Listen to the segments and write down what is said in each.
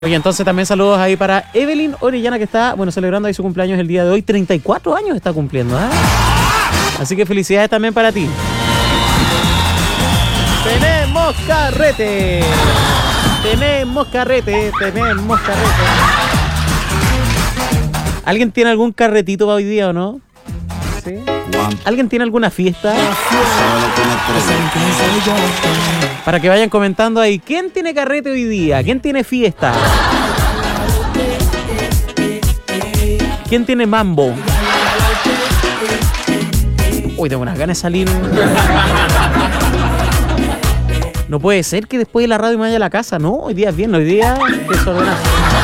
Oye, entonces también saludos ahí para Evelyn Orellana, que está, celebrando ahí su cumpleaños el día de hoy. 34 años está cumpliendo, ¿eh? Así que felicidades también para ti. ¡Tenemos carrete! ¡Tenemos carrete! ¿Alguien tiene algún carretito para hoy día o no? ¿Sí? ¿Alguien tiene alguna fiesta? Para que vayan comentando ahí, ¿quién tiene carrete hoy día? ¿Quién tiene fiesta? ¿Quién tiene mambo? Uy, tengo unas ganas de salir. No puede ser que después de la radio me vaya a la casa, ¿no? Hoy día es bien, hoy día es desordenado.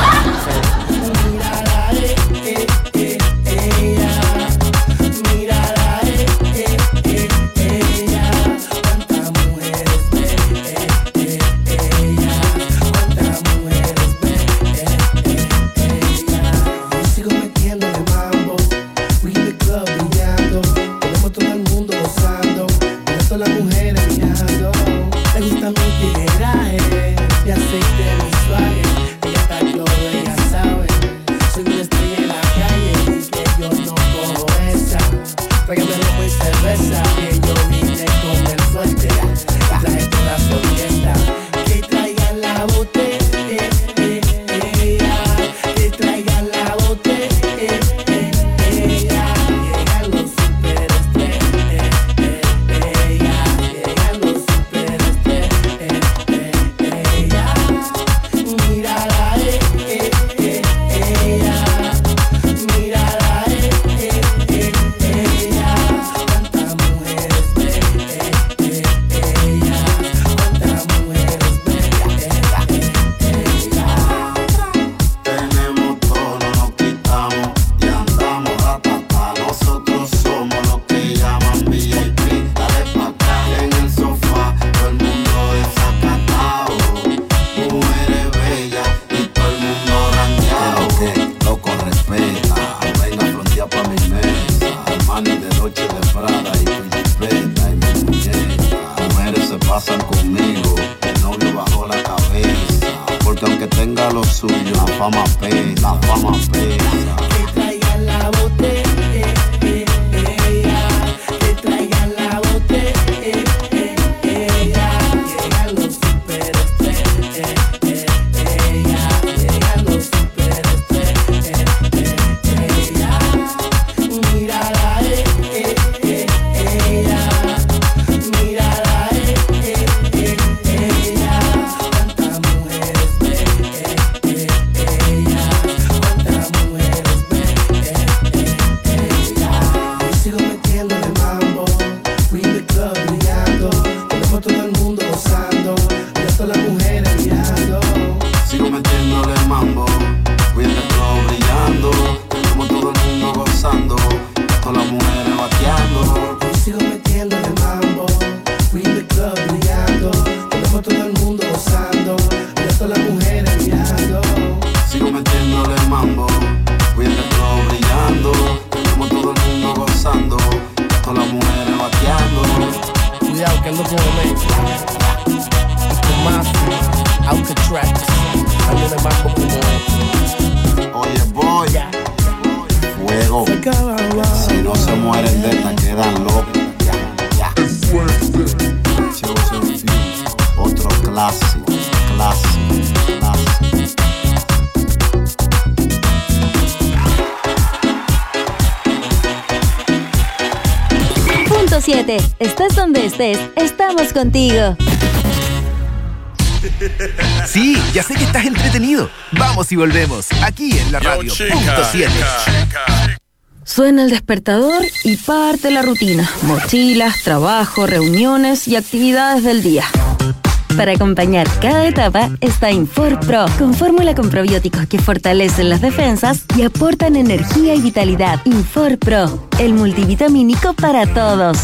Estés donde estés, estamos contigo. Sí, ya sé que estás entretenido. Vamos y volvemos, aquí en la radio. Punto 7. Suena el despertador y parte la rutina. Mochilas, trabajo, reuniones y actividades del día. Para acompañar cada etapa está Infor Pro, con fórmula con probióticos que fortalecen las defensas y aportan energía y vitalidad. Infor Pro, el multivitamínico para todos.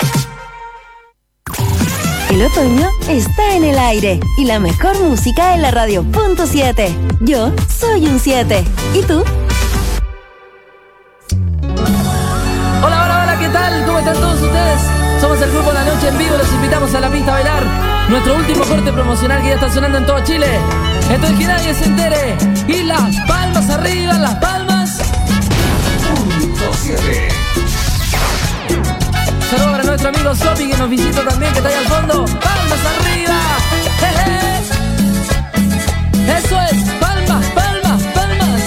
El otoño está en el aire y la mejor música en la radio. Punto 7. Yo soy un 7. ¿Y tú? Hola, ¿qué tal? ¿Cómo están todos ustedes? Somos el grupo La Noche en Vivo, los invitamos a la pista a bailar. Nuestro último corte promocional que ya está sonando en todo Chile. Entonces que nadie se entere. Y las palmas arriba, las palmas. 107. Saludos para nuestro amigo Sopi que nos visita también, que está ahí al fondo. Palmas arriba. Eso es, palmas, palmas, palmas.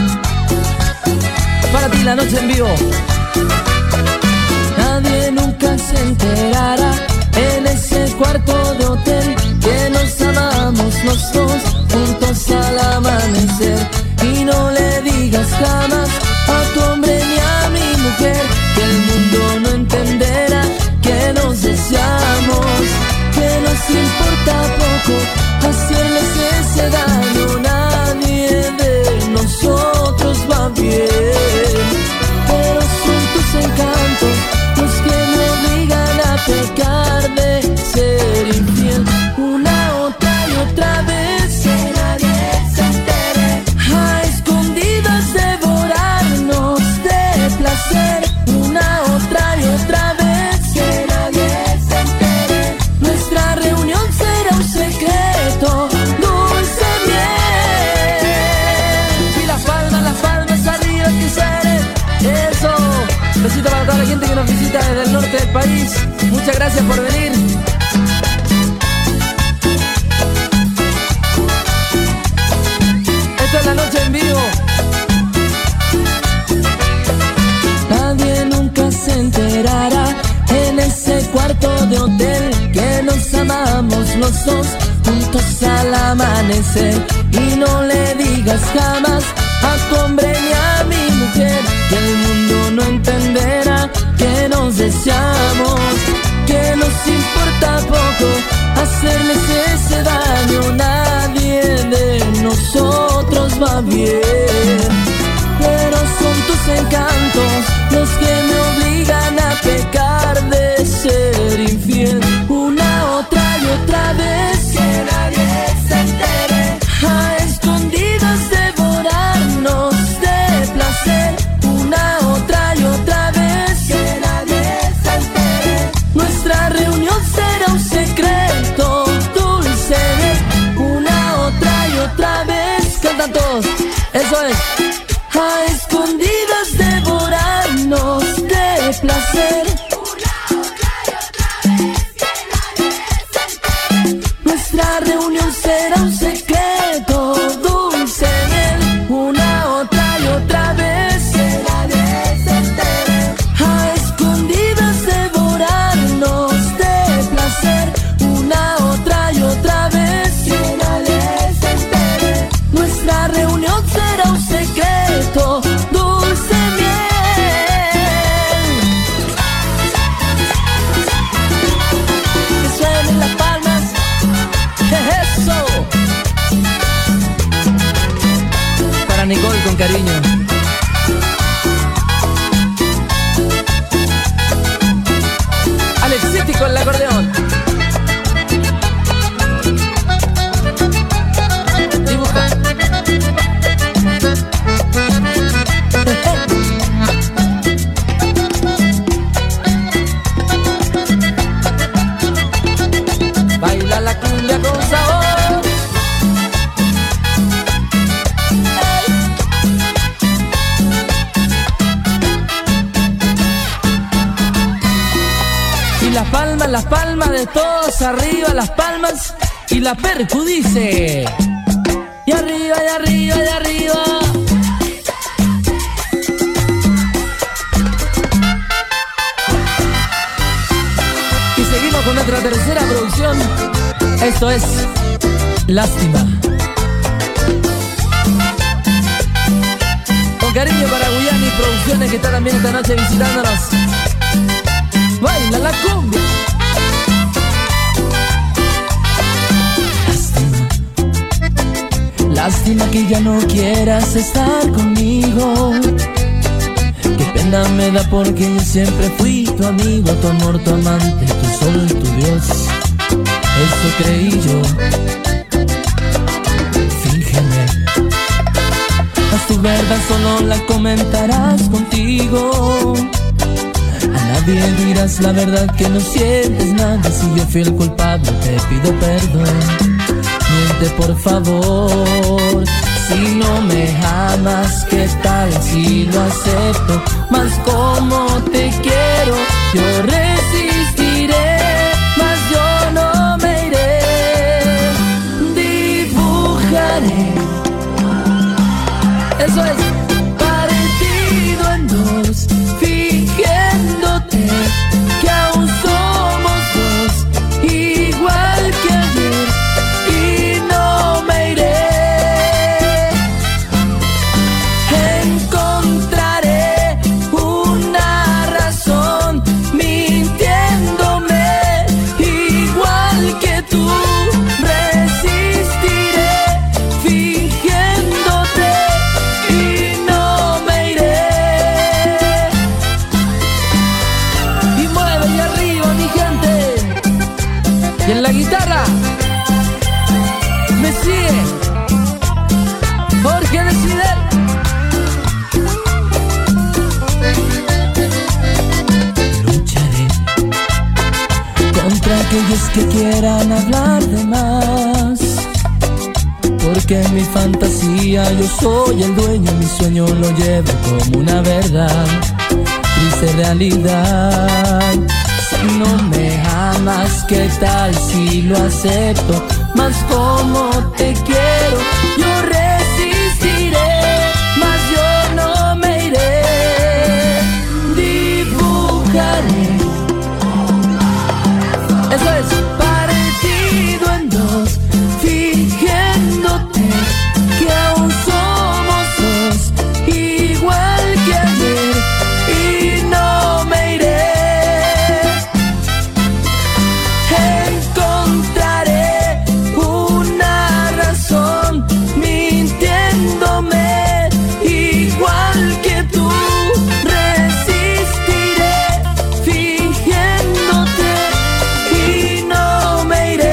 Para ti la noche en vivo. Nadie nunca se enterará en ese cuarto de hotel que nos amamos los dos juntos al amanecer. Y no le digas jamás a tu hombre ni a mi mujer que el mundo no entenderá que nos deseamos, que nos importa poco hacerles ese daño. Nadie de nosotros va bien, pero son tus encantos los que me obligan a pecar de ser infiel. Una, otra y otra vez, que nadie se entere, a escondidas devorarnos de placer. Una, otra y otra vez, que nadie se entere, nuestra reunión será un secreto, dulce miel. Y las palmas arriba que salen, eso. Besito para toda la gente que nos visita desde el norte del país. Muchas gracias por venir. Esto es la noche en vivo. Nadie nunca se enterará en ese cuarto de hotel que nos amamos los dos juntos al amanecer. Y no le digas jamás a tu hombre ni a mi mujer que el mundo no entenderá que nos deseamos, que nos importa poco hacerles ese daño. Nadie de nosotros va bien, pero son tus encantos los que me obligan a pecar de ser infiel. Una, otra y otra vez, que nadie se entere, a escondidas devorarnos de placer. Una, otra y otra vez, que nadie se entere, nuestra reunión será un secreto, dulce. Una, otra y otra vez, cantan todos, eso es. A escondidas devorarnos de placer. Nuestra reunión será un secreto, dulce miel. Una, otra y otra vez, que nadie se entere, a escondidas devorarnos de placer. Una, otra y otra vez, que nadie se entere, nuestra reunión será un secreto, dulce miel. Que suenen las palmas, eso. Para Nicole con cariño. Alexiti con el acordeón. Dibuja. Baila la cumbia con sabor. Y las palmas de todos arriba, las palmas. Y la percu dice: y arriba, y arriba, y arriba. Y seguimos con nuestra tercera producción. Esto es Lástima. Con cariño para Guyani Producciones, que está también esta noche visitándonos. Baila la cumbia. Lástima, lástima que ya no quieras estar conmigo. Qué pena me da porque yo siempre fui tu amigo, tu amor, tu amante, tu sol y tu Dios. Eso creí yo. Fíngeme. Haz tu verdad, solo la comentarás contigo. A Nadie dirás la verdad que no sientes nada. Si yo fui el culpable te pido perdón. Miente por favor. Si no me amas, ¿qué tal si lo acepto? Mas como te quiero, yo resistiré, mas yo no me iré. Dibujaré, eso es, partido en dos, fingiéndote que aún somos dos, igual que ayer, y no me iré. Encontraré una razón mintiéndome, igual que tú. Resistiré fingiéndote y no me iré. Y mueve y arriba mi gente. Y en la guitarra me sigue Jorge Decidel. Lucharé contra aquellos que quieran hablar de más, porque en mi fantasía yo soy el dueño, mi sueño lo llevo como una verdad, triste realidad. Si no me amas, ¿qué tal si lo acepto? Mas como te quiero, yo resistiré, mas yo no me iré. Dibujaré, eso es, partido en dos, fingiéndote que aún somos dos, igual que ayer, y no me iré. Encontraré una razón mintiéndome, igual que tú. Resistiré fingiéndote y no me iré.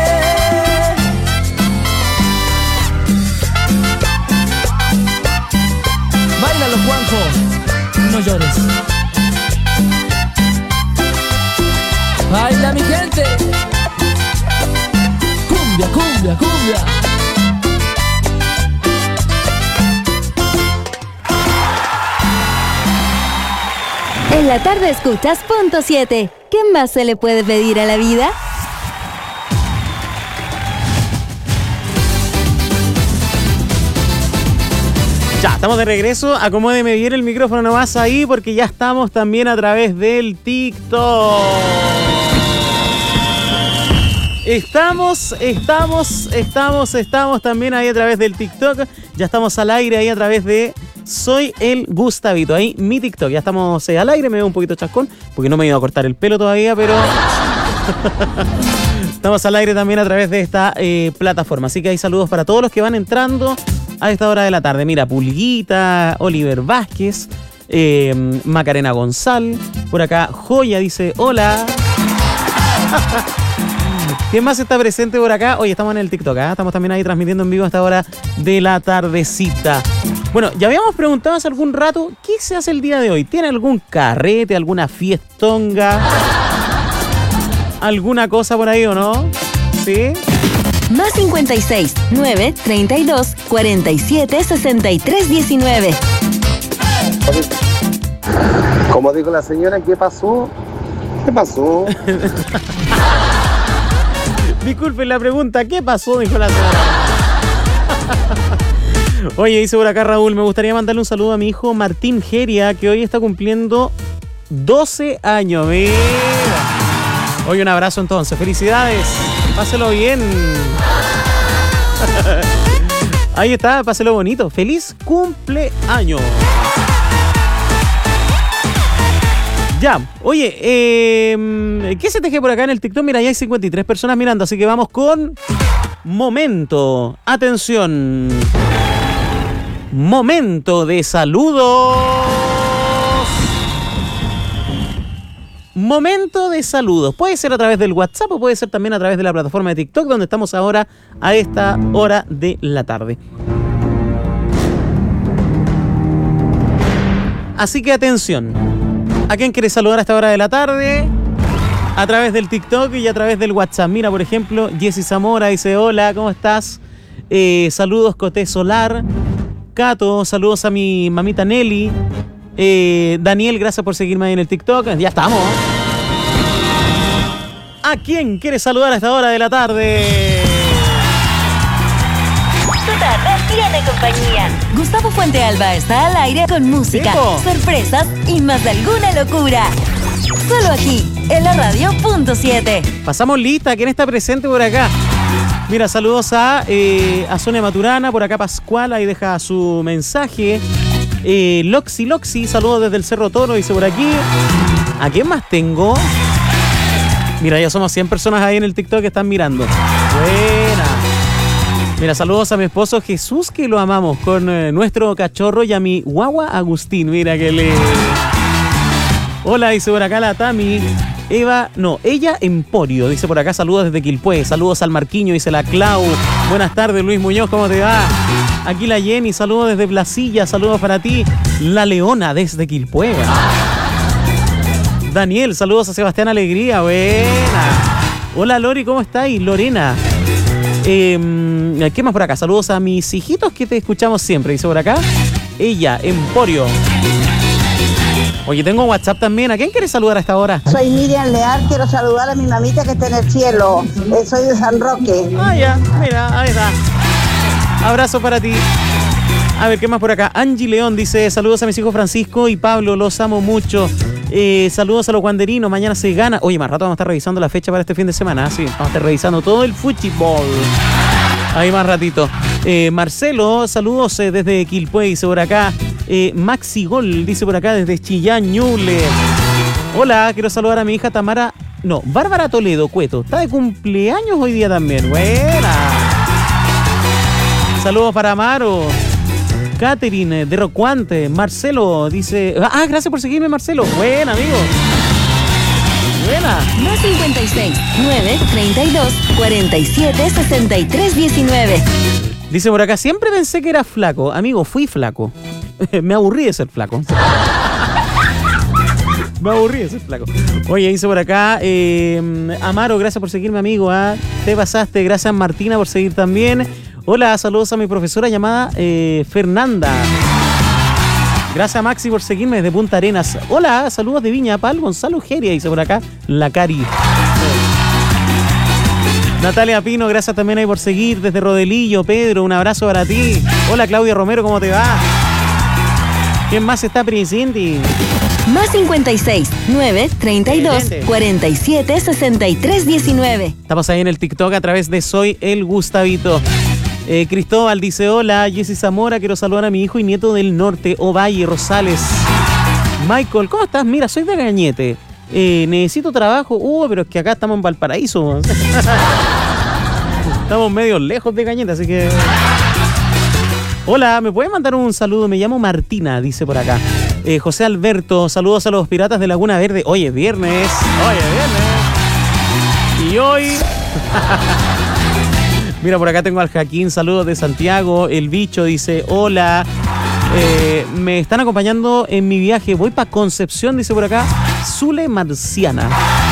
Báilalo, Juanjo, no llores. Baila mi gente. Cumbia, cumbia, cumbia. En la tarde escuchas Punto 7. ¿Qué más se le puede pedir a la vida? Ya, estamos de regreso. Acomódeme bien el micrófono nomás ahí porque ya estamos también a través del TikTok. Estamos también ahí a través del TikTok. Ya estamos al aire ahí a través de Soy el Gustavito. Ahí mi TikTok. Ya estamos al aire. Me veo un poquito chascón porque no me he ido a cortar el pelo todavía, pero estamos al aire también a través de esta plataforma. Así que hay saludos para todos los que van entrando a esta hora de la tarde. Mira, Pulguita, Oliver Vázquez, Macarena González. Por acá, Joya dice, hola. ¿Quién más está presente por acá? Hoy estamos en el TikTok, ¿eh? Estamos también ahí transmitiendo en vivo a esta hora de la tardecita. Bueno, ya habíamos preguntado hace algún rato, ¿qué se hace el día de hoy? ¿Tiene algún carrete, alguna fiestonga? ¿Alguna cosa por ahí o no? ¿Sí? Más 56 9 32 47 63 19. Como dijo la señora, ¿qué pasó? ¿Qué pasó? Disculpen la pregunta, ¿qué pasó? Dijo la señora. Oye, dice por acá Raúl, me gustaría mandarle un saludo a mi hijo Martín Geria, que hoy está cumpliendo 12 años. Mira. Oye, un abrazo entonces. Felicidades. Páselo bien. Ahí está, páselo bonito. Feliz cumpleaños. Ya, oye, ¿qué se teje por acá en el TikTok? Mira, ya hay 53 personas mirando, así que vamos con momento. Atención. Momento de saludos. Momento de saludos. Puede ser a través del WhatsApp o puede ser también a través de la plataforma de TikTok, donde estamos ahora a esta hora de la tarde. Así que atención. ¿A quién quieres saludar a esta hora de la tarde? A través del TikTok y a través del WhatsApp. Mira, por ejemplo, Jessy Zamora dice, hola, ¿cómo estás? Saludos, Coté Solar. Cato, saludos a mi mamita Nelly. Daniel, gracias por seguirme ahí en el TikTok. Ya estamos. ¿A quién quieres saludar a esta hora de la tarde? Tu tarde tiene compañía. Gustavo Fuente Alba está al aire con música, ¡Eco! sorpresas y más de alguna locura. Solo aquí, en la radio .7. Pasamos lista. ¿Quién está presente por acá? Mira, saludos a Sonia Maturana, por acá Pascual, ahí deja su mensaje. Loxi, saludos desde el Cerro Toro, dice por aquí. ¿A quién más tengo? Mira, ya somos 100 personas ahí en el TikTok que están mirando. Buena. Mira, saludos a mi esposo Jesús, que lo amamos, con nuestro cachorro, y a mi guagua Agustín. Mira que le... Hola, dice por acá la Tami. Ella Emporio, dice por acá, saludos desde Quilpué. Saludos al Marquiño, dice la Clau. Buenas tardes, Luis Muñoz, ¿cómo te va? Aquí la Jenny, saludos desde Blasilla, saludos para ti. La Leona desde Quilpué. Daniel, saludos a Sebastián Alegría, buena. Hola Lori, ¿cómo estáis? Lorena. ¿Qué más por acá? Saludos a mis hijitos que te escuchamos siempre, dice por acá. Ella, Emporio. Oye, tengo WhatsApp también. ¿A quién quieres saludar a esta hora? Soy Miriam Leal, quiero saludar a mi mamita que está en el cielo. Soy de San Roque. Ah, ya, mira, ahí está. Abrazo para ti. A ver, ¿qué más por acá? Angie León dice, saludos a mis hijos Francisco y Pablo, los amo mucho. Saludos a los guanderinos, mañana se gana. Oye, más rato vamos a estar revisando la fecha para este fin de semana. Sí, vamos a estar revisando todo el fútbol. Ahí más ratito. Marcelo, saludos desde Quilpué, dice por acá. Maxi Gol, dice por acá desde Chillán, Ñuble. Hola, quiero saludar a mi hija Bárbara Toledo, Cueto. Está de cumpleaños hoy día también. Buena. Saludos para Amaro. Catherine de Rocuante. Marcelo dice... gracias por seguirme, Marcelo. Buena, amigo. Buena. Más 56 9 32 47 63 19. Dice por acá, siempre pensé que era flaco. Amigo, fui flaco. Me aburrí de ser flaco. Me aburrí de ser flaco. Oye, dice por acá, Amaro, gracias por seguirme, amigo. Te pasaste. Gracias, Martina, por seguir también. Hola, saludos a mi profesora llamada Fernanda. Gracias, Maxi, por seguirme desde Punta Arenas. Hola, saludos de Viña Pal, Gonzalo Geria, dice por acá, la Cari. Natalia Pino, gracias también ahí por seguir desde Rodelillo. Pedro, un abrazo para ti. Hola, Claudia Romero, ¿cómo te va? ¿Quién más está presente? Más 56 9 32 47 63 19. Estamos ahí en el TikTok a través de Soy el Gustavito. Cristóbal dice, hola, Jessy Zamora, quiero saludar a mi hijo y nieto del norte, Ovalle Rosales. Michael, ¿cómo estás? Mira, soy de Gañete. Necesito trabajo. Pero es que acá estamos en Valparaíso. Estamos medio lejos de Gañete, así que... Hola, ¿me puedes mandar un saludo? Me llamo Martina, dice por acá. José Alberto, saludos a los piratas de Laguna Verde. Oye, viernes. Y hoy... Mira, por acá tengo al Jaquín, saludos de Santiago. El Bicho dice, hola, me están acompañando en mi viaje. Voy para Concepción, dice por acá, Zule Marciana.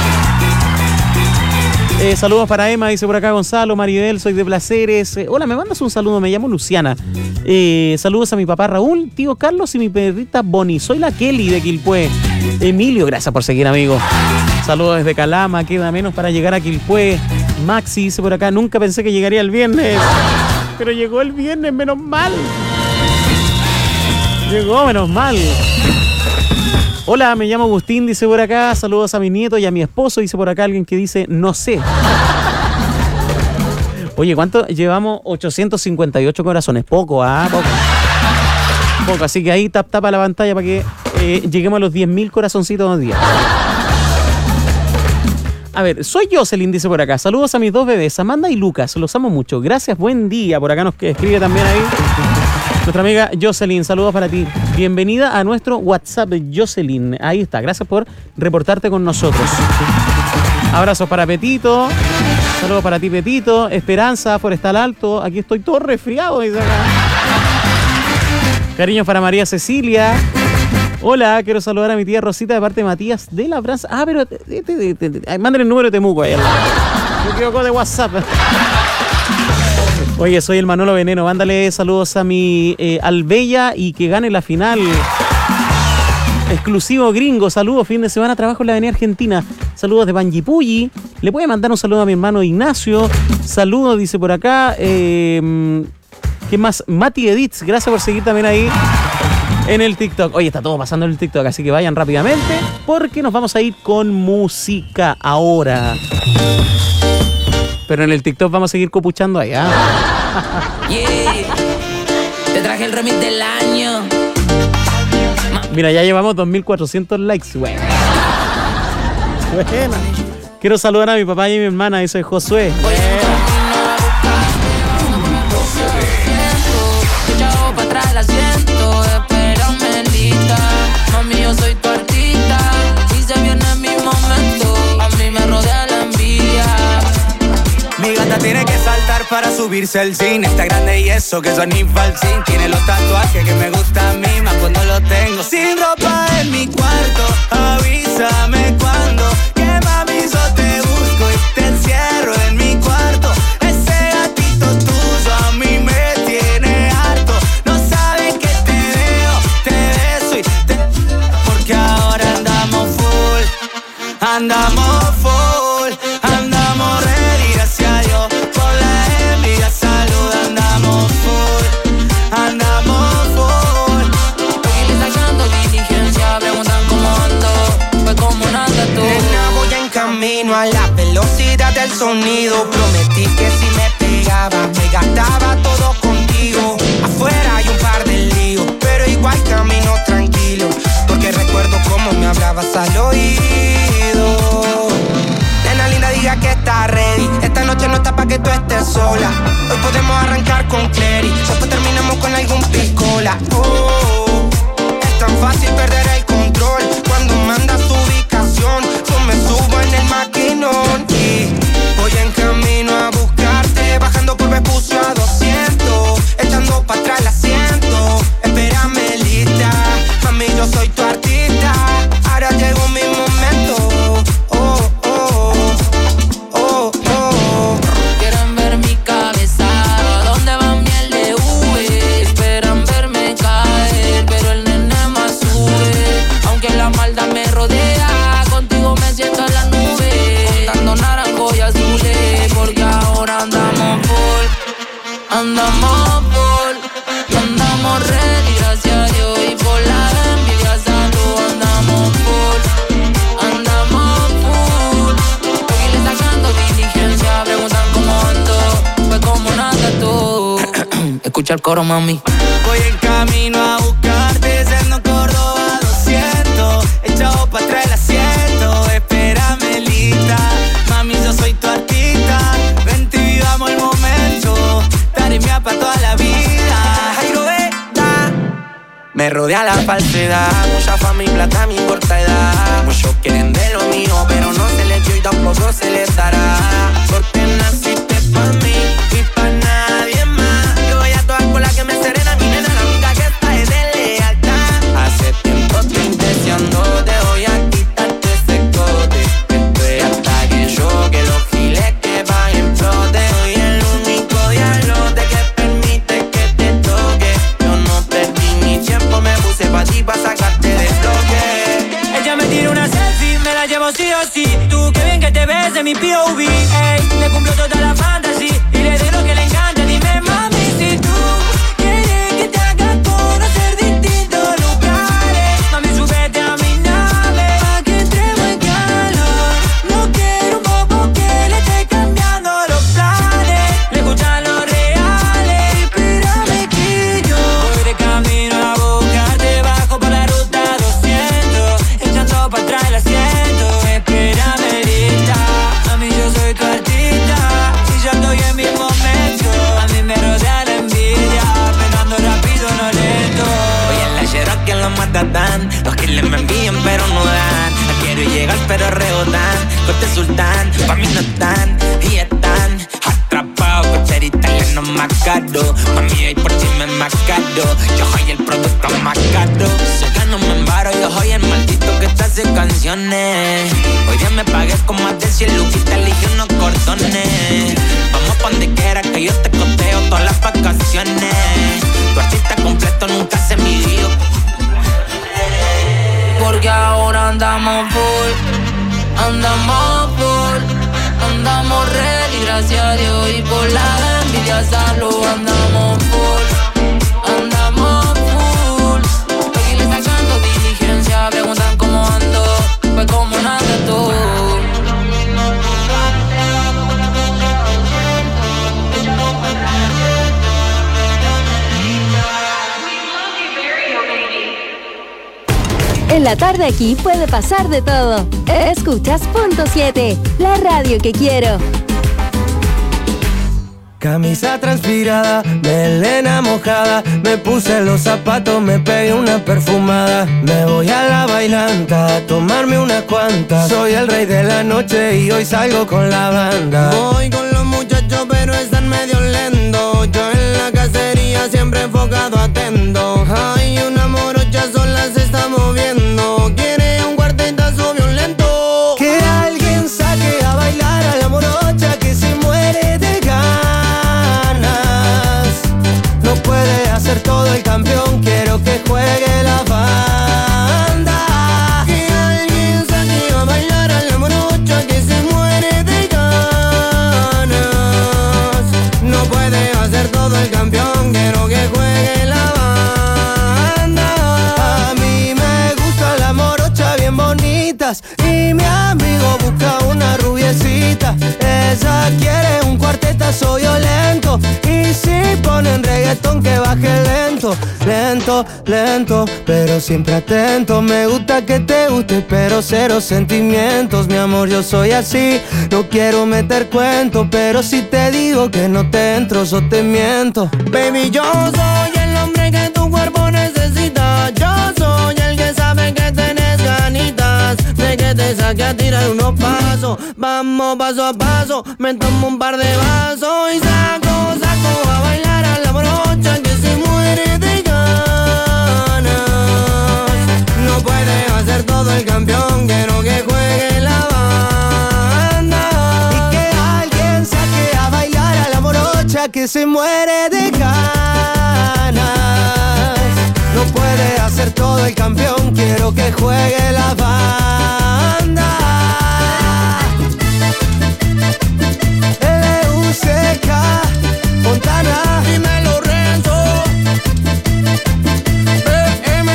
Saludos para Emma, dice por acá Gonzalo, Maribel, soy de Placeres. Hola, me mandas un saludo, me llamo Luciana. Saludos a mi papá Raúl, tío Carlos y mi perrita Bonnie. Soy la Kelly de Quilpué. Emilio, gracias por seguir, amigo. Saludos desde Calama, queda menos para llegar a Quilpué. Maxi dice por acá, nunca pensé que llegaría el viernes, pero llegó el viernes, menos mal. Llegó, menos mal. Hola, me llamo Agustín, dice por acá, saludos a mi nieto y a mi esposo, dice por acá alguien que dice, no sé. Oye, ¿cuánto llevamos? 858 corazones, poco, poco, así que ahí tapa la pantalla para que lleguemos a los 10.000 corazoncitos dos días. A ver, soy Jocelyn, dice por acá. Saludos a mis dos bebés, Amanda y Lucas. Los amo mucho. Gracias, buen día. Por acá nos escribe también ahí nuestra amiga Jocelyn. Saludos para ti. Bienvenida a nuestro WhatsApp, Jocelyn. Ahí está. Gracias por reportarte con nosotros. Abrazos para Petito. Saludos para ti, Petito. Esperanza, Forestal Alto. Aquí estoy todo resfriado, dice acá. Cariños para María Cecilia. Hola, quiero saludar a mi tía Rosita de parte de Matías de la Brasa. Ah, pero manden el número de Temuco ahí. Me equivoco de WhatsApp. Oye, soy el Manolo Veneno. Mándale saludos a mi Albella y que gane la final. Exclusivo gringo. Saludos, fin de semana, trabajo en la Avenida Argentina. Saludos de Panguipulli. Le puede mandar un saludo a mi hermano Ignacio. Saludos, dice por acá. ¿Qué más? Mati Edits, gracias por seguir también ahí en el TikTok. Oye, está todo pasando en el TikTok, así que vayan rápidamente porque nos vamos a ir con música ahora. Pero en el TikTok vamos a seguir copuchando allá. Yeah. Te traje el remix del año. Mira, ya llevamos 2.400 likes. Bueno. Quiero saludar a mi papá y a mi hermana, dice Josué. Mami, yo soy tu artista. Si se viene mi momento, a mí me rodea la envidia. Mi gata tiene que saltar para subirse al cine. Está grande y eso que son infalsín. Tiene los tatuajes que me gustan a mí, más cuando lo tengo sin ropa en mi cuarto. Avísame cuando, que mami yo te busco y te encierro en mi cuarto. Ese gatito tuyo a mí me tiene harto. No sabes que te veo, te beso y te... Porque ahora andamos full, andamos full, andamos ready, gracias a Dios por la envidia, salud, andamos full, andamos full. Estoy sacando diligencia, preguntan cómo ando, pues como nada tú. Nena, voy en camino a la velocidad del sonido. Prometí que si me pegaba, me gastaba todo contigo. Afuera hay un par de líos, pero igual camino tranquilo, porque recuerdo cómo me hablabas al oído. Nena linda, diga que está ready. Esta noche no está pa' que tú estés sola. Hoy podemos arrancar con Clary, después terminamos con algún piscola. Oh, es tan fácil perder el control cuando mandas tu ubicación. Yo me subo en el maquinón y voy en camino a buscarte, bajando por Vespucio a 200, echando pa' atrás el asiento. Espérame lista, mami, yo soy tu artista. Ahora llegó mi momento. Oh, oh, oh, oh. Quieren ver mi cabeza, ¿dónde va miel de V? Esperan verme caer, pero el nene más sube. Aunque la maldad me rodea, contigo me siento en la nube, dando naranjo y azules, porque ahora andamos full, andamos full, andamos ready, gracias a Dios y por la envidia, salud, andamos full, andamos full. Estoy sacando diligencia, preguntan cómo ando, pues como nada tú. Escucha el coro, mami. Voy en camino a buscarte, siendo Córdoba 200, echado pa' atrás el asiento. Espérame lista, mami, yo soy tu artista. Vente y vivamos el momento, daré mía pa' toda la vida. Jairo Veta, me rodea la falsedad, mucha fama y plata, me importa edad. Muchos quieren de lo mío, pero no se les dio y tampoco se les dará. Porque naciste pa' mí y pa' nadie más. Yo voy a todas por la que me serena, mi nena, la única que está es de lealtad. Hace tiempo estoy intencionando, te voy a quitarte ese cote. Estoy hasta que yo, que los giles que van en flote. Soy el único diablote que permite que te toque. Yo no perdí mi tiempo, me puse pa' ti pa' sacarte de bloque. Ella me tira una selfie, me la llevo sí o sí. Tú, qué bien que te ves en mi POV. Ey, le cumplo toda la fantasy y le doy lo que le encanta. Dime, mami, si tú quieres que te haga conocer distintos lugares. Mami, súbete a mi nave pa' que entremos en calor. No quiero un bobo que le esté cambiando los planes. Le gustan los reales. Espérame que yo voy de camino a buscarte, bajo por la ruta 200, echando pa' atrás el asiento. Espérame lista, mami, yo soy tu artista y yo estoy en mi momento. A mí me rodea la envidia, penando rápido, no lento. Hoy en la Cherokee que los matan, los que me envían pero no dan. No quiero llegar pero rebotan, corte sultán, pa' mí no están y están atrapados, cocherita en la menos más caro. Mami, hoy por ti me más caro. Yo soy el producto más caro. Sé que no me embaro, yo soy el maldito que te hace canciones. Hoy día me pagué con más de 100 luquitas, elegí unos cordones. Vamos pa' donde quiera que yo te costeo todas las vacaciones. Tu artista completo nunca se midió. Porque ahora andamos full, andamos ready, gracias a Dios. Y por la envidia salud, andamos full. Aquí le sacando diligencia, preguntan cómo ando, pues como nada tú. En la tarde aquí puede pasar de todo. Escuchas Punto 7, la radio que quiero. Camisa transpirada, melena mojada, me puse los zapatos, me pegué una perfumada. Me voy a la bailanta a tomarme unas cuantas. Soy el rey de la noche y hoy salgo con la banda. Voy con los muchachos pero están medio lentos. Yo en la cacería siempre enfocado atento. Hay una morocha sola se está moviendo. Quiere un cuartetazo violento. Que alguien saque a bailar a la morocha que se muere de ganas. No puede hacer todo el campeón, quiero que juegue la banda. Que alguien saque a bailar a la morocha que se muere de ganas. No puede hacer todo el campeón, quiero que juegue la banda. A mí me gusta la morocha bien bonitas y mi amigo busca una rubiecita. Ella quiere un cuartetazo violento y si ponen reggaetón que baje lento, lento, lento, pero siempre atento. Me gusta que te guste pero cero sentimientos. Mi amor, yo soy así, no quiero meter cuento, pero si te digo que no te entro, yo te miento. Baby, yo soy el hombre que tu cuerpo necesita. Yo soy el que sabe que tenés ganitas de que te saque a tirar unos pasos. Vamos paso a paso, me tomo un par de vasos y saco a bailar a la morocha que se muere de ganas. No puede hacer todo el campeón, quiero que juegue la banda. Y que alguien saque a bailar a la morocha que se muere de ganas. No puede hacer todo el campeón, quiero que juegue la banda. L.U.C.K. Fontana, dímelo Renzo. BM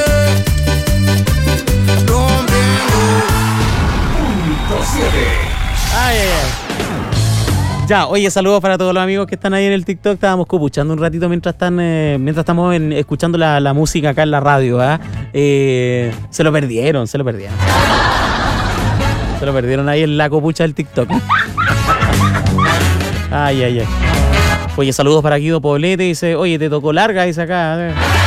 rompiendo. Punto 7. Ay. Ya, oye, saludos para todos los amigos que están ahí en el TikTok. Estábamos copuchando un ratito mientras estamos escuchando la música acá en la radio. Se lo perdieron. Se lo perdieron ahí en la copucha del TikTok. Ay. Oye, saludos para Guido Poblete. Dice, oye, te tocó larga, dice acá.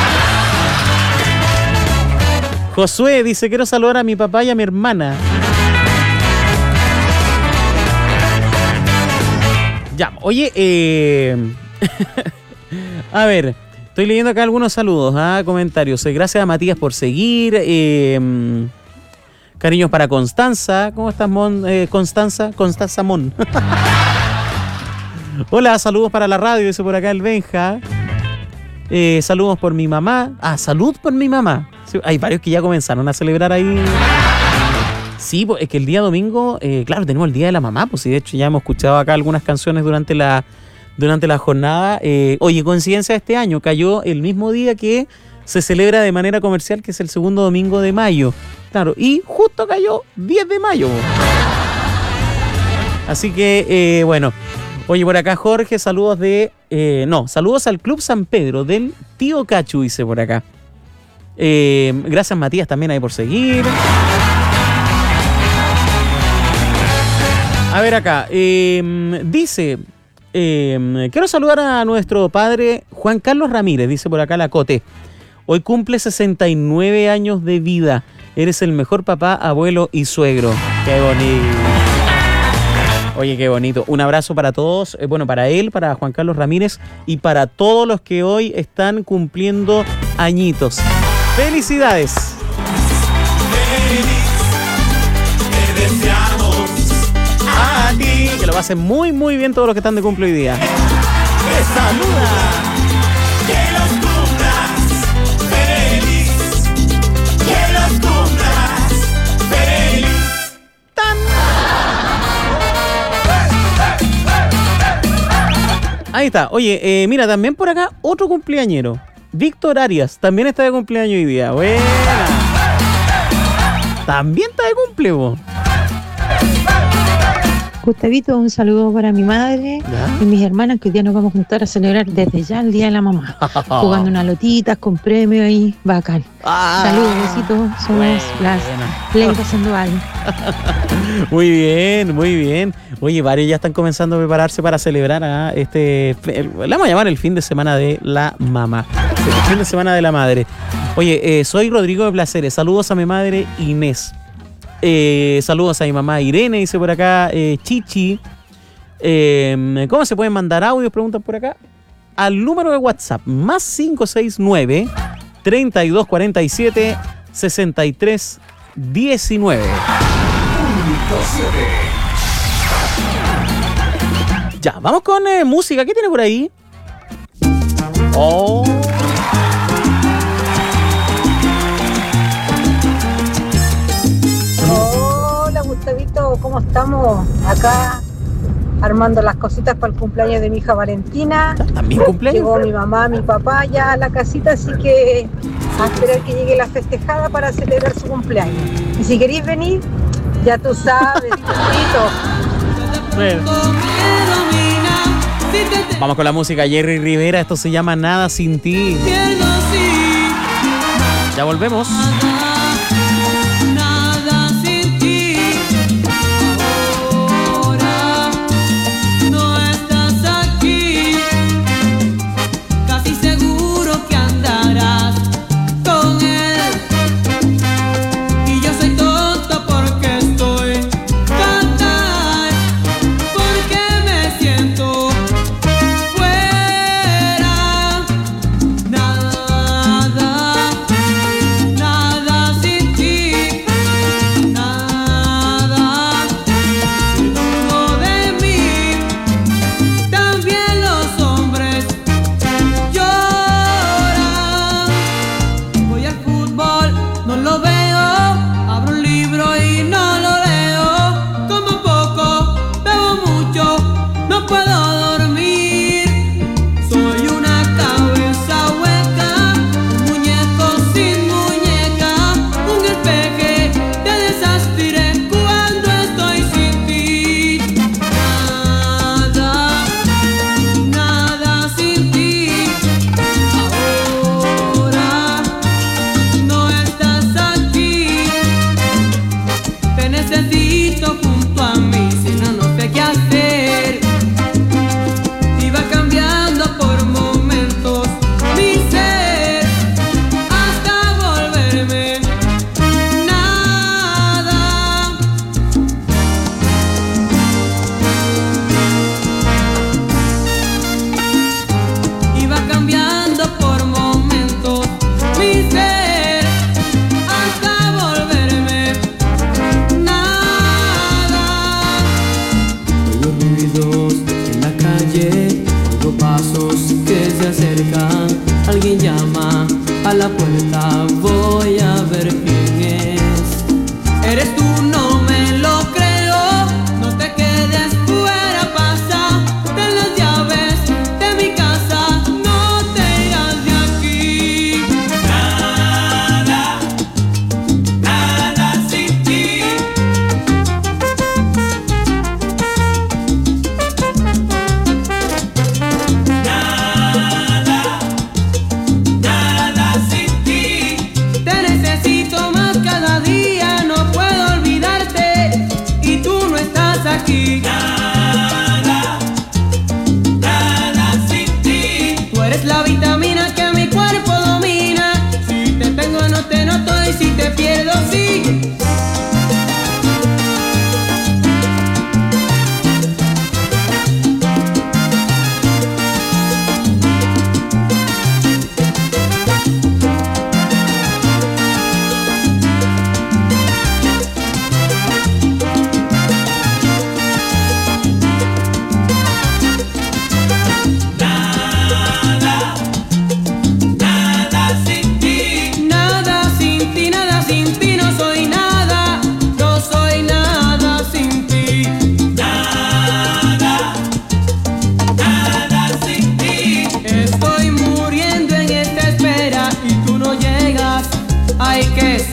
Josué dice, quiero saludar a mi papá y a mi hermana. Ya, oye, a ver, estoy leyendo acá algunos saludos, comentarios. Gracias a Matías por seguir. Cariños para Constanza. ¿Cómo estás, Constanza? Constanza Mon. Hola, saludos para la radio, dice por acá el Benja. Saludos por mi mamá. Salud por mi mamá. Sí, hay varios que ya comenzaron a celebrar ahí. Sí, pues es que el día domingo, claro, tenemos el Día de la Mamá, pues sí, de hecho ya hemos escuchado acá algunas canciones durante la jornada. Oye, coincidencia de este año, cayó el mismo día que se celebra de manera comercial, que es el segundo domingo de mayo. Claro, y justo cayó 10 de mayo. Así que, bueno. Oye, por acá Jorge, saludos saludos al Club San Pedro del Tío Cachu, dice por acá. Gracias Matías también ahí por seguir. A ver acá, dice, quiero saludar a nuestro padre Juan Carlos Ramírez, dice por acá la Cote. Hoy cumple 69 años de vida. Eres el mejor papá, abuelo y suegro. Qué bonito. Oye, qué bonito. Un abrazo para todos, para él, para Juan Carlos Ramírez y para todos los que hoy están cumpliendo añitos. ¡Felicidades! Te deseamos a ti. Que lo pasen muy, muy bien todos los que están de cumple hoy día. Te saluda. Que los cumplas feliz. Que los cumplas feliz. ¡Tan! Ahí está. Oye, mira, también por acá otro cumpleañero. Víctor Arias, también está de cumpleaños hoy día. Buena. También está de cumple, vos. Gustavito, un saludo para mi madre y mis hermanas, que hoy día nos vamos a juntar a celebrar desde ya el Día de la Mamá. Jugando unas lotitas con premios ahí, bacán. Saludos, besitos, somos las Leiva Sandoval. Muy bien, muy bien. Oye, varios ya están comenzando a prepararse para celebrar le vamos a llamar el fin de semana de la mamá. El fin de semana de la madre. Oye, soy Rodrigo de Placeres. Saludos a mi madre Inés. Saludos a mi mamá Irene, dice por acá Chichi. ¿Cómo se pueden mandar audios? Preguntan por acá. Al número de WhatsApp, más 569 3247 6319. Ya, vamos con música. ¿Qué tiene por ahí? Oh. Hola Gustavito, ¿cómo estamos? Acá armando las cositas para el cumpleaños de mi hija Valentina. ¿También cumpleaños? Llegó mi mamá, mi papá ya a la casita, así que a esperar que llegue la festejada para celebrar su cumpleaños. Y si queréis venir, ya tú sabes, bueno. Vamos con la música. Jerry Rivera, esto se llama Nada Sin Ti. Ya volvemos.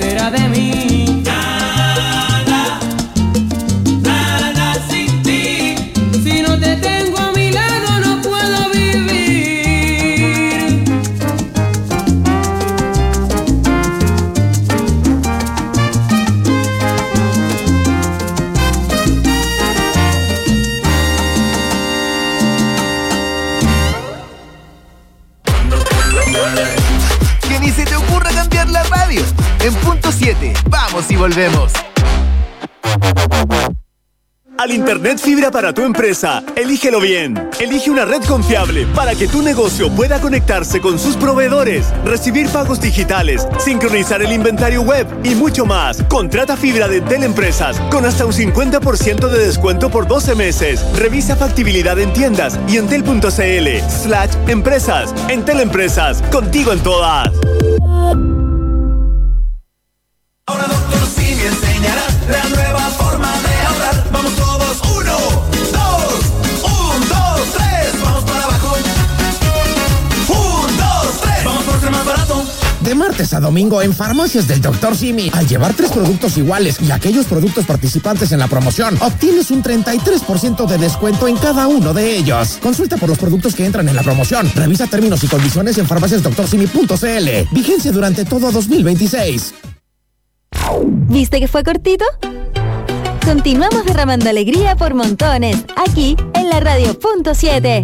será de mí? Nada sin ti. Si no te tengo a mi lado no puedo vivir. Que ni se te ocurra cambiar la radio. En punto 7, vamos y volvemos. Al Internet fibra para tu empresa, elígelo bien. Elige una red confiable para que tu negocio pueda conectarse con sus proveedores, recibir pagos digitales, sincronizar el inventario web y mucho más. Contrata fibra de Entel Empresas con hasta un 50% de descuento por 12 meses. Revisa factibilidad en tiendas y entel.cl/empresas. Entel Empresas, contigo en todas. Ahora Dr. Simi enseñará la nueva forma de ahorrar. Vamos todos, 1, 2, 3, vamos para abajo. 1, 2, 3, vamos por ser más barato. De martes a domingo en Farmacias del Dr. Simi, al llevar 3 productos iguales y aquellos productos participantes en la promoción, obtienes un 33% de descuento en cada uno de ellos. Consulta por los productos que entran en la promoción. Revisa términos y condiciones en farmaciasdoctorsimi.cl. Vigencia durante todo 2026. ¿Viste que fue cortito? Continuamos derramando alegría por montones, aquí en la radio punto 7.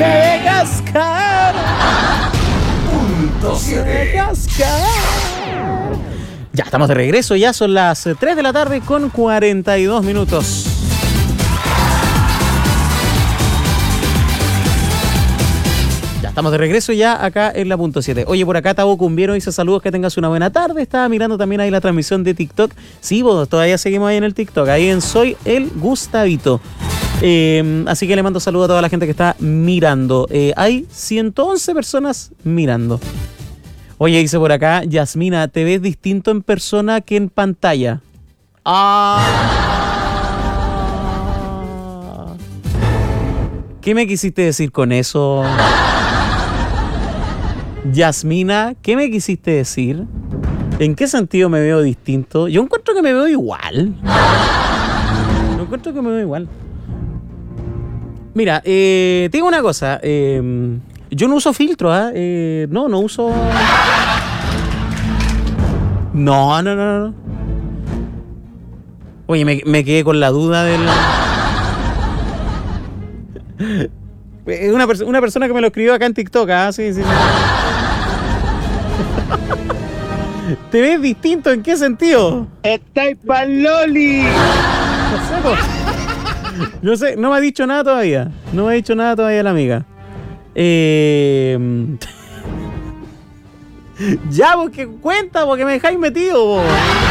Me dejas caer. Me dejas caer. Ya estamos de regreso, ya son las 3 de la tarde con 42 minutos. Estamos de regreso ya acá en la punto 7. Oye, por acá Tabo Cumbiero dice saludos, que tengas una buena tarde. Estaba mirando también ahí la transmisión de TikTok. Sí, vos todavía seguimos ahí en el TikTok, ahí en Soy el Gustavito. Así que le mando saludos a toda la gente que está mirando. Hay 111 personas mirando. Oye, dice por acá, Yasmina, ¿te ves distinto en persona que en pantalla? ¿Qué me quisiste decir con eso? Yasmina, ¿qué me quisiste decir? ¿En qué sentido me veo distinto? Yo encuentro que me veo igual. Mira, te digo una cosa. Yo no uso filtro, ¿eh? No uso... No. Oye, me quedé con la duda del... Una persona que me lo escribió acá en TikTok, ¿ah? Sí. ¿Te ves distinto en qué sentido? ¡Estáis pa'l loli! No sé, no me ha dicho nada todavía. La amiga. Ya, porque cuenta, porque me dejáis metido, vos.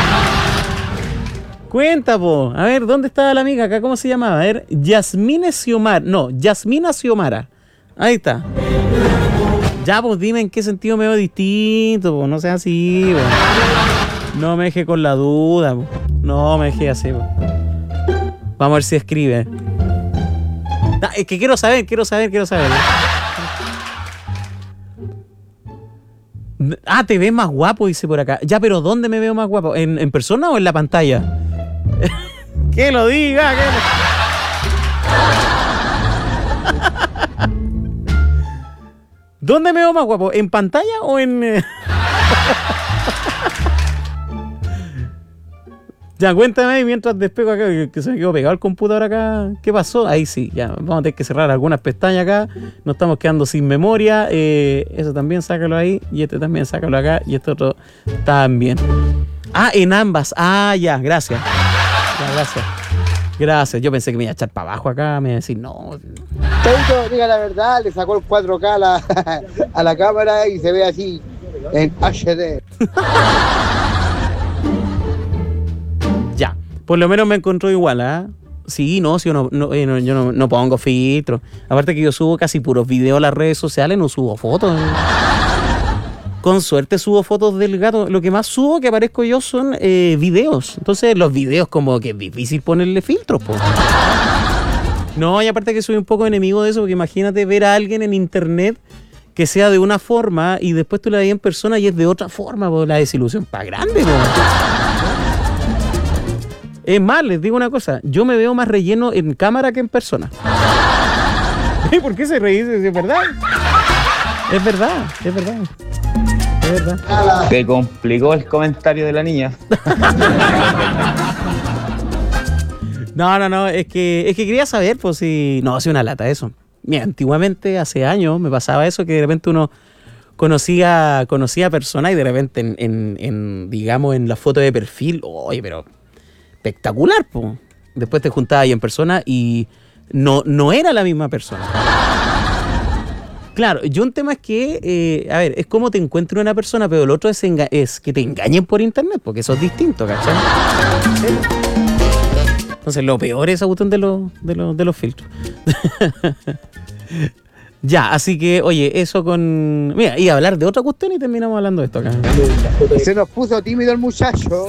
Cuenta, po. A ver, ¿dónde estaba la amiga acá? ¿Cómo se llamaba? A ver, Yasmina Xiomara. Ahí está. Ya, pues dime en qué sentido me veo distinto, po. No sea así, po. No me deje con la duda, po. No me deje así, po. Vamos a ver si escribe. Es que quiero saber. Te ves más guapo, dice por acá. Ya, pero ¿dónde me veo más guapo? ¿En persona o en la pantalla? Que lo diga. ¿Dónde me veo más guapo? ¿En pantalla o en...? Ya, cuéntame ahí mientras despego acá, que se me quedó pegado el computador acá. ¿Qué pasó? Ahí sí, ya, vamos a tener que cerrar algunas pestañas acá. Nos estamos quedando sin memoria. Eso también sácalo ahí. Y este también sácalo acá. Y este otro también. En ambas. Ya, gracias. Gracias. Yo pensé que me iba a echar para abajo acá. Me iba a decir, no. Todito, diga la verdad, le sacó el 4K a la cámara y se ve así en HD. Ya, por lo menos me encontró igual, ¿ah? Sí, no, yo no pongo filtros. Aparte que yo subo casi puros videos a las redes sociales, no subo fotos. Con suerte subo fotos del gato. Lo que más subo que aparezco yo son videos. Entonces los videos como que es difícil ponerle filtros, po. No, y aparte que soy un poco enemigo de eso, porque imagínate ver a alguien en internet que sea de una forma y después tú la ves en persona y es de otra forma, po. La desilusión para grande, po. Es más, les digo una cosa, yo me veo más relleno en cámara que en persona. ¿Por qué se reí? ¿Es verdad? Es verdad. Te complicó el comentario de la niña. No, es que quería saber, pues si... No, hace una lata eso. Mira, antiguamente, hace años, me pasaba eso, que de repente uno conocía personas y de repente digamos, en la foto de perfil, oye, pero... espectacular, po. Después te juntabas ahí en persona y no era la misma persona. Claro, yo un tema es que, a ver, es como te encuentres una persona, pero el otro es que te engañen por internet, porque eso es distinto, ¿cachai? Entonces lo peor es esa cuestión de los filtros. Ya, así que, oye, eso con... Mira, y hablar de otra cuestión y terminamos hablando de esto acá. Se nos puso tímido el muchacho.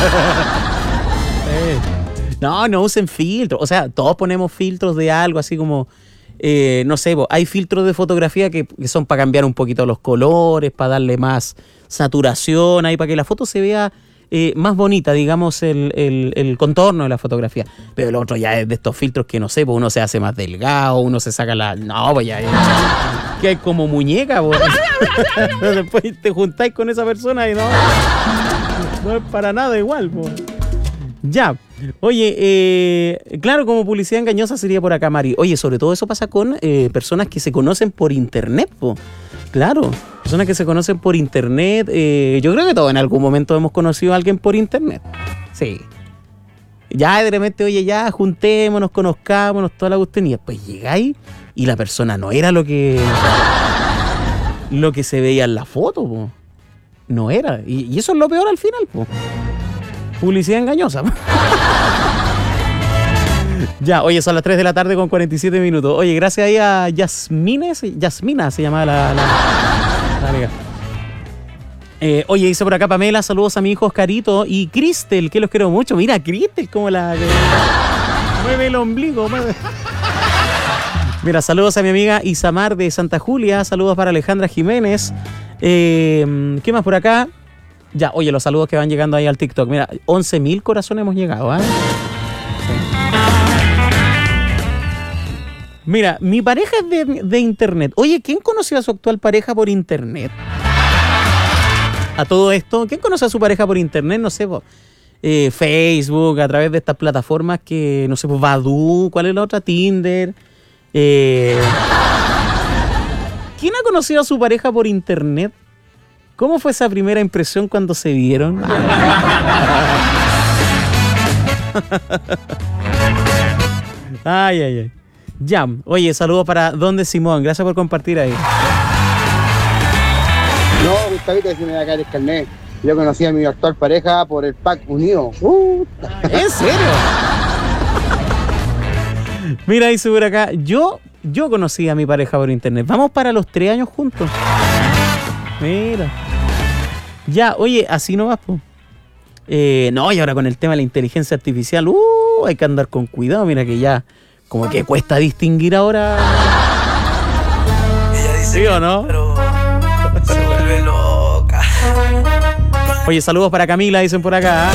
No usen filtros. O sea, todos ponemos filtros de algo, así como, no sé, hay filtros de fotografía que son para cambiar un poquito los colores, para darle más saturación, ahí para que la foto se vea más bonita, digamos, el contorno de la fotografía. Pero el otro ya es de estos filtros que, no sé, pues uno se hace más delgado, uno se saca la... No, pues ya que hay como muñeca, pues. Después te juntáis con esa persona y no es para nada igual, pues. Ya. Oye, claro, como publicidad engañosa sería por acá, Mari. Oye, sobre todo eso pasa con personas que se conocen por internet, po. Claro, personas que se conocen por internet. Yo creo que todos en algún momento hemos conocido a alguien por internet. Sí. Ya de repente, oye, ya juntémonos, conozcámonos, toda la cuestión. Y después llegáis y la persona no era lo que se veía en la foto, po. No era. Y eso es lo peor al final, po. Publicidad engañosa. Ya, oye, son las 3 de la tarde con 47 minutos. Oye, gracias ahí a Yasmina se llamaba la amiga. Oye, dice por acá Pamela, saludos a mi hijo Oscarito y Cristel, que los quiero mucho. Mira, Cristel, como mueve el ombligo, mueve. Mira, saludos a mi amiga Isamar de Santa Julia, saludos para Alejandra Jiménez. ¿Qué más por acá? Ya, oye, los saludos que van llegando ahí al TikTok. Mira, 11.000 corazones hemos llegado, ¿eh? Sí. Mira, mi pareja es de internet. Oye, ¿quién conoció a su actual pareja por internet? A todo esto, ¿quién conoce a su pareja por internet? No sé, Facebook, a través de estas plataformas que, no sé, Badoo, ¿cuál es la otra? Tinder. ¿Quién ha conocido a su pareja por internet? ¿Cómo fue esa primera impresión cuando se vieron? Ay. Ya, oye, saludos para Don de Simón. Gracias por compartir ahí. No, Gustavito, si me da acá el carnet. Yo conocí a mi actual pareja por el Pack Unido. ¿En serio? Mira, dice por acá, yo conocí a mi pareja por internet. Vamos para los 3 años juntos. Mira. Ya, oye, así no vas, po. No, y ahora con el tema de la inteligencia artificial, hay que andar con cuidado. Mira que ya, como que cuesta distinguir ahora. Ella dice ¿sí o no? Pero se vuelve loca. Oye, saludos para Camila, dicen por acá.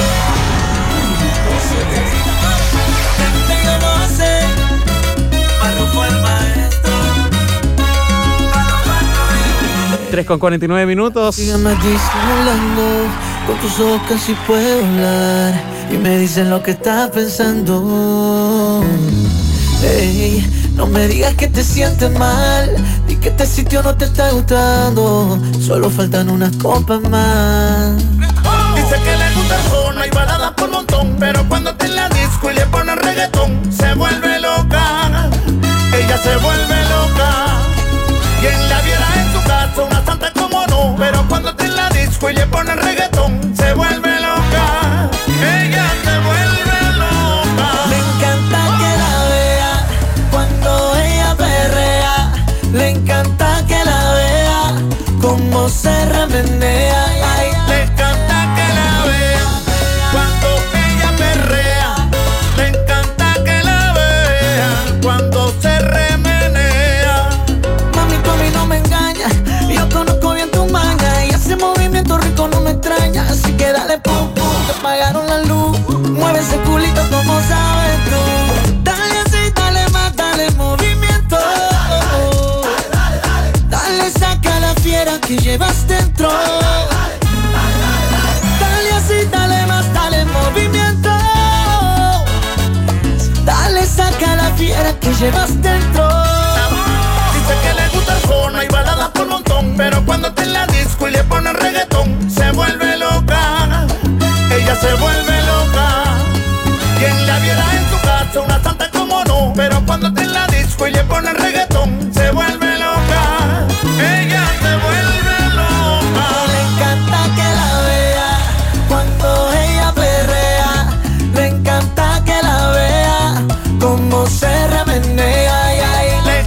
3:49 minutos. Sígueme disimulando, con tus ojos casi puedo hablar y me dicen lo que estás pensando. Ey, no me digas que te sientes mal, ni que este sitio no te está gustando. Solo faltan unas copas más. Dice que le gusta el tono y baladas por montón, pero cuando está en la disco y le pone reggaetón, se vuelve loca. Ella se vuelve loca. Quien la viera en su casa, una santa como no, pero cuando está en la disco y le pone reggaetón, se vuelve loca. Ella se vuelve loca. Le encanta que la vea cuando ella perrea. Le encanta que la vea como se remenea. Ay, le encanta que la vea cuando ella perrea. Le encanta que la vea cuando se remenea. Mami, tú a mí no me engañas, yo conozco bien tu maña y ese movimiento rico no me extraña. Así que dale pum pum, te apagaron la luz. Mueve ese culito como sabes tú. Dale así, dale más, dale movimiento. Dale, saca la fiera que llevas dentro. Dale así, dale más, dale movimiento. Dale, saca la fiera que llevas dentro. Dice que le gusta el tono y baladas por montón, pero cuando está en la disco y le pone reggaetón, se vuelve loca. Ella se vuelve loca. Quien la viera en su casa, una santa como no, pero cuando está en la disco y le pone reggaetón, se vuelve loca. Ella se vuelve loca. Le encanta que la vea cuando ella perrea. Le encanta que la vea como se remenea. Ay, ay. Le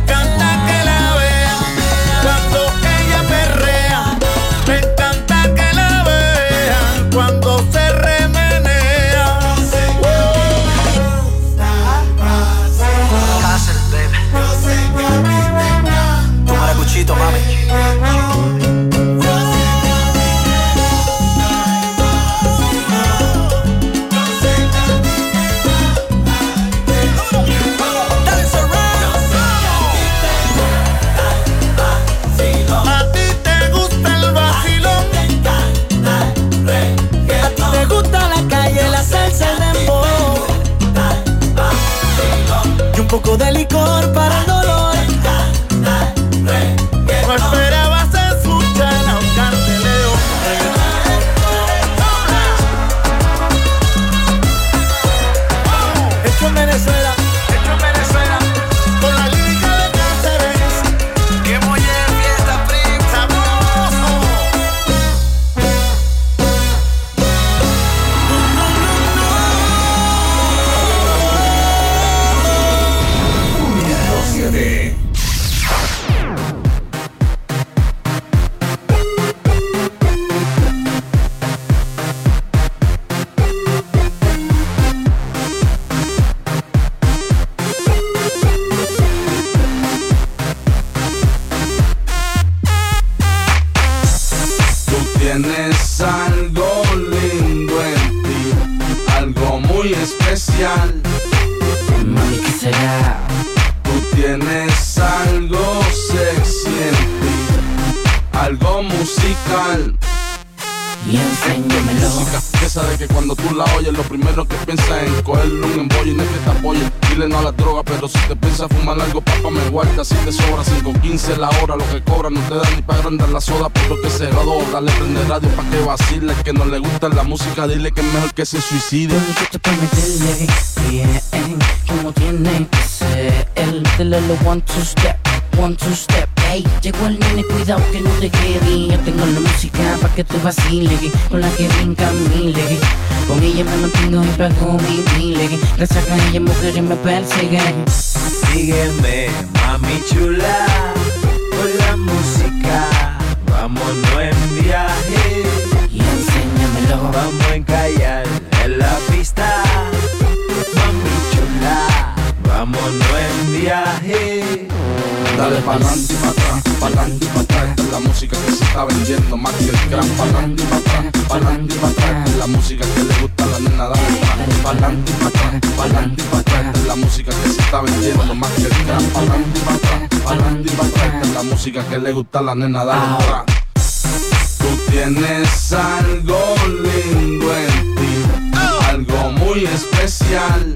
especial. Mami, ¿qué será? Tú tienes algo sexy en ti, algo musical. Y enséñamelo. Música que sabe que cuando tú la oyes, lo primero que piensas es en cogerle un embollo y no es que te apoye. Dile no a la droga, pero si te piensas fumar algo, papá, me guarda. Si te sobra 5.15 la hora, lo que cobra no te da ni para agrandar la soda, por lo que se graduó. Dale, prende radio pa' que vacile. Que no le gusta la música, dile que es mejor que se suicide. Tú pa' meterle bien, como tiene que ser. Dile lo 1, 2 step, 1, 2 step. Ey, llegó el nene, cuidado que no te quede. Yo tengo la música pa' que tú vaciles, con la que brinca miles. Con ella me mantengo y pago mi miles. Gracias a ella mujeres me persiguen. Sígueme, mami chula, con la música. Vámonos en viaje y enséñamelo. Vamos a encallar en la pista, mami chula. Vámonos en viaje. Dale pa'lante y pa' atrás, pa'lante y pa' atrás. Esta es la música que se está vendiendo más que el gran. Pa'lante y pa' atrás, pa'lante y pa' atrás. Esta es la música que le gusta a la nena. Dale pa'lante y pa' atrás, pa'lante y pa' atrás. Esta es la música que se está vendiendo más que el gran. Pa'lante y pa' atrás, pa'lante y pa' atrás. Esta es la música que le gusta a la nena. Dale atrás. Tú tienes algo lindo en ti, algo muy especial.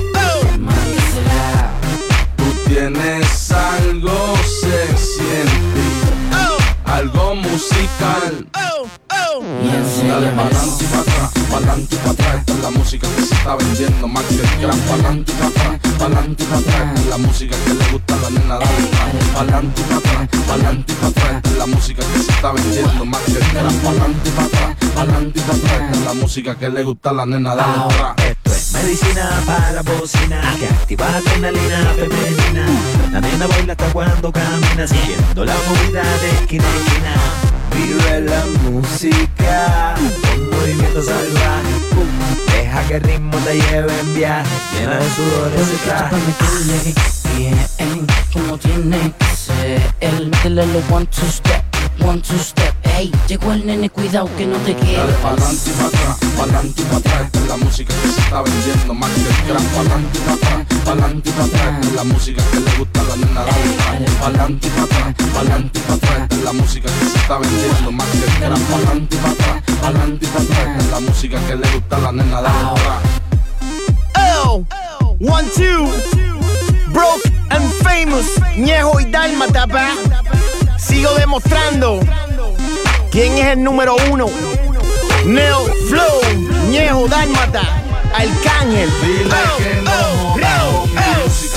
Tienes algo sexy en ti, algo musical. Dale pa'lante y pa' atrás, pa'lante y pa' atrás. Esta es la música que se está vendiendo más que el gran. Pa'lante y pa' atrás, pa'lante y pa' atrás. Esta es la música que le gusta a la nena. Dale pa'lante y pa' atrás, pa'lante y pa' atrás. Esta es la música que se está vendiendo más que el gran. Pa'lante y pa' atrás, pa'lante y pa' atrás. Esta es la música que le gusta a la nena. Dale atrás. Esto es medicina para la bocina que activa la adrenalina femenina. La nena baila hasta cuando camina, siguiendo la movida de esquina a esquina. Vive la música con movimiento salvaje. Deja que el ritmo te lleve en viaje, llena de sudores ese traje. Bien, como tiene que ser. Métele los 1, 2 step, 1, 2 step. Ey, llegó el nene, cuidado que no te quede. Dale pa'lante y pa' atrás, pa'lante y pa' atrás. Esta es la música que se está vendiendo más que el gran. Pa'lante y pa' atrás, pa'lante y pa' atrás. Esta es la música que le gusta a la nena. Dale pa'lante y pa' atrás, pa'lante y pa' atrás. Esta es la música que se está vendiendo más que el gran. Pa'lante y pa' atrás, pa'lante y pa' atrás. Esta es la música que le gusta a la nena. Dale atrás. Oh, 1, 2, broke and famous, Ñejo y Dálmata, pa. Sigo demostrando quién es el número 1. Neo Flow, Ñejo, Dálmata, Arcángel. Dile que no con mi música.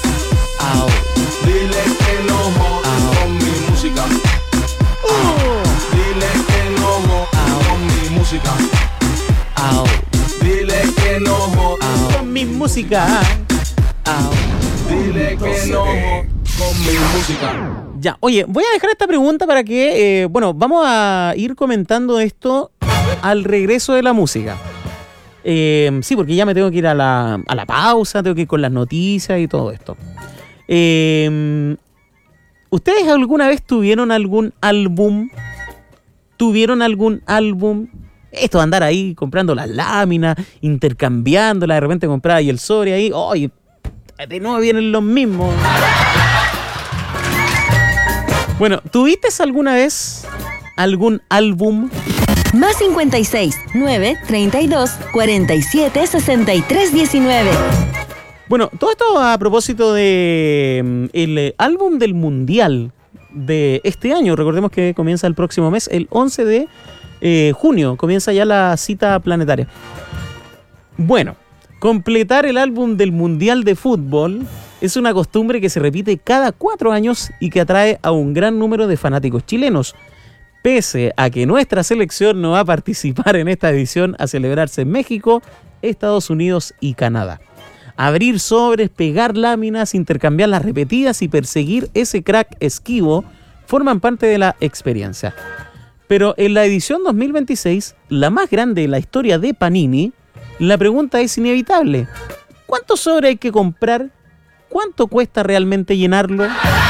Dile que no con mi música. Dile que no con mi música. Dile que no con mi música. Dile que no con mi música. Ya, oye, voy a dejar esta pregunta para que, vamos a ir comentando esto al regreso de la música. Sí, porque ya me tengo que ir a la pausa, tengo que ir con las noticias y todo esto. ¿Ustedes alguna vez tuvieron algún álbum? Esto de andar ahí comprando las láminas, intercambiándolas, de repente comprar ahí el sobre ahí, oye, de nuevo vienen los mismos. Bueno, ¿tuviste alguna vez algún álbum? Más 56 9 32 47 63 19. Bueno, todo esto a propósito de el álbum del Mundial de este año. Recordemos que comienza el próximo mes, el 11 de junio. Comienza ya la cita planetaria. Bueno, completar el álbum del Mundial de Fútbol es una costumbre que se repite cada 4 años y que atrae a un gran número de fanáticos chilenos. Pese a que nuestra selección no va a participar en esta edición a celebrarse en México, Estados Unidos y Canadá. Abrir sobres, pegar láminas, intercambiar las repetidas y perseguir ese crack esquivo forman parte de la experiencia. Pero en la edición 2026, la más grande de la historia de Panini, la pregunta es inevitable. ¿Cuántos sobres hay que comprar? ¿Cuánto cuesta realmente llenarlo?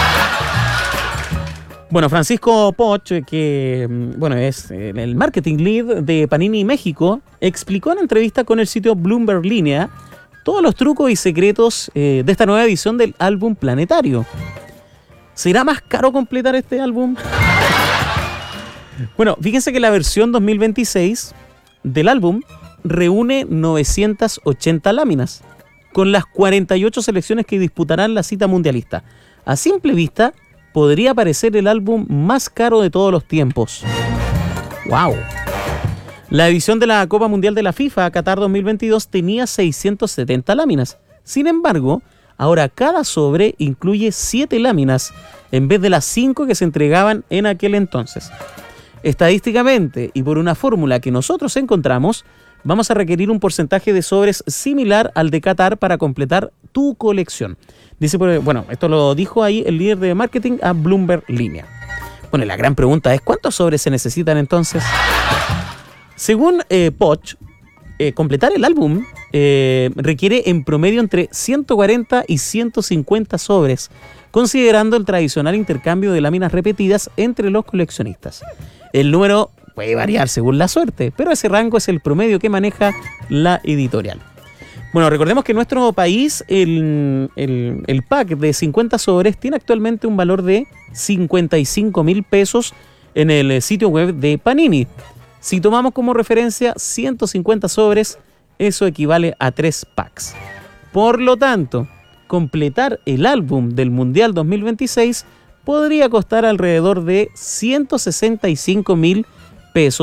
Bueno, Francisco Poch, que es el marketing lead de Panini México, explicó en entrevista con el sitio Bloomberg Línea todos los trucos y secretos de esta nueva edición del álbum Planetario. ¿Será más caro completar este álbum? Bueno, fíjense que la versión 2026 del álbum reúne 980 láminas, con las 48 selecciones que disputarán la cita mundialista. A simple vista, podría parecer el álbum más caro de todos los tiempos. ¡Wow! La edición de la Copa Mundial de la FIFA Qatar 2022 tenía 670 láminas. Sin embargo, ahora cada sobre incluye 7 láminas en vez de las 5 que se entregaban en aquel entonces. Estadísticamente y por una fórmula que nosotros encontramos, vamos a requerir un porcentaje de sobres similar al de Qatar para completar tu colección. Dice, bueno, esto lo dijo ahí el líder de marketing a Bloomberg Línea. Bueno, la gran pregunta es, ¿cuántos sobres se necesitan entonces? Según Poch, completar el álbum requiere en promedio entre 140 y 150 sobres, considerando el tradicional intercambio de láminas repetidas entre los coleccionistas. El número puede variar según la suerte, pero ese rango es el promedio que maneja la editorial. Bueno, recordemos que en nuestro país el pack de 50 sobres tiene actualmente un valor de 55.000 pesos en el sitio web de Panini. Si tomamos como referencia 150 sobres, eso equivale a 3 packs. Por lo tanto, completar el álbum del Mundial 2026 podría costar alrededor de 165.000 pesos